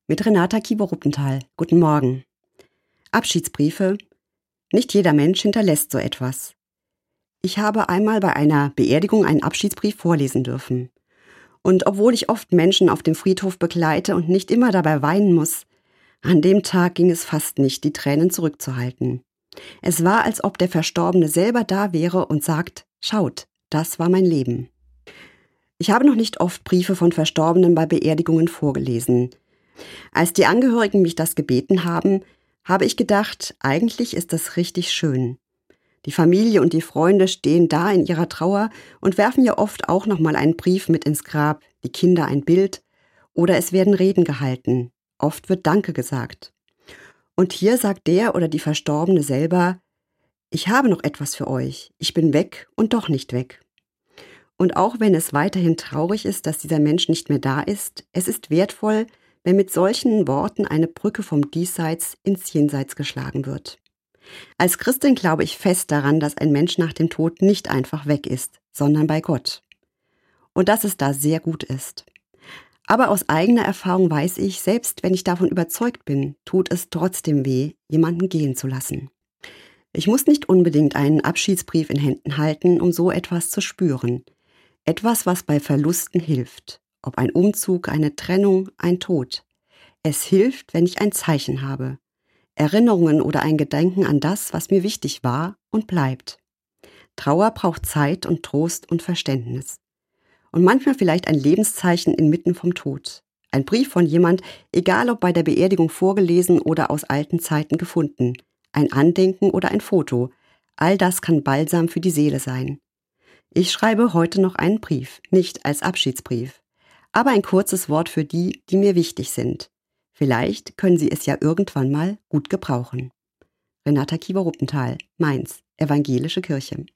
Mit Renata Kieber-Ruppenthal. Guten Morgen. Abschiedsbriefe. Nicht jeder Mensch hinterlässt so etwas. Ich habe einmal bei einer Beerdigung einen Abschiedsbrief vorlesen dürfen. Und obwohl ich oft Menschen auf dem Friedhof begleite und nicht immer dabei weinen muss, an dem Tag ging es fast nicht, die Tränen zurückzuhalten. Es war, als ob der Verstorbene selber da wäre und sagt: Schaut, das war mein Leben. Ich habe noch nicht oft Briefe von Verstorbenen bei Beerdigungen vorgelesen. Als die Angehörigen mich das gebeten haben, habe ich gedacht, eigentlich ist das richtig schön. Die Familie und die Freunde stehen da in ihrer Trauer und werfen ja oft auch nochmal einen Brief mit ins Grab, die Kinder ein Bild oder es werden Reden gehalten. Oft wird Danke gesagt. Und hier sagt der oder die Verstorbene selber: Ich habe noch etwas für euch, ich bin weg und doch nicht weg. Und auch wenn es weiterhin traurig ist, dass dieser Mensch nicht mehr da ist, es ist wertvoll, wenn mit solchen Worten eine Brücke vom Diesseits ins Jenseits geschlagen wird. Als Christin glaube ich fest daran, dass ein Mensch nach dem Tod nicht einfach weg ist, sondern bei Gott. Und dass es da sehr gut ist. Aber aus eigener Erfahrung weiß ich, selbst wenn ich davon überzeugt bin, tut es trotzdem weh, jemanden gehen zu lassen. Ich muss nicht unbedingt einen Abschiedsbrief in Händen halten, um so etwas zu spüren. Etwas, was bei Verlusten hilft. Ob ein Umzug, eine Trennung, ein Tod. Es hilft, wenn ich ein Zeichen habe. Erinnerungen oder ein Gedenken an das, was mir wichtig war und bleibt. Trauer braucht Zeit und Trost und Verständnis. Und manchmal vielleicht ein Lebenszeichen inmitten vom Tod. Ein Brief von jemand, egal ob bei der Beerdigung vorgelesen oder aus alten Zeiten gefunden. Ein Andenken oder ein Foto. All das kann Balsam für die Seele sein. Ich schreibe heute noch einen Brief, nicht als Abschiedsbrief. Aber ein kurzes Wort für die, die mir wichtig sind. Vielleicht können Sie es ja irgendwann mal gut gebrauchen. Renata Kieber-Ruppenthal, Mainz, Evangelische Kirche.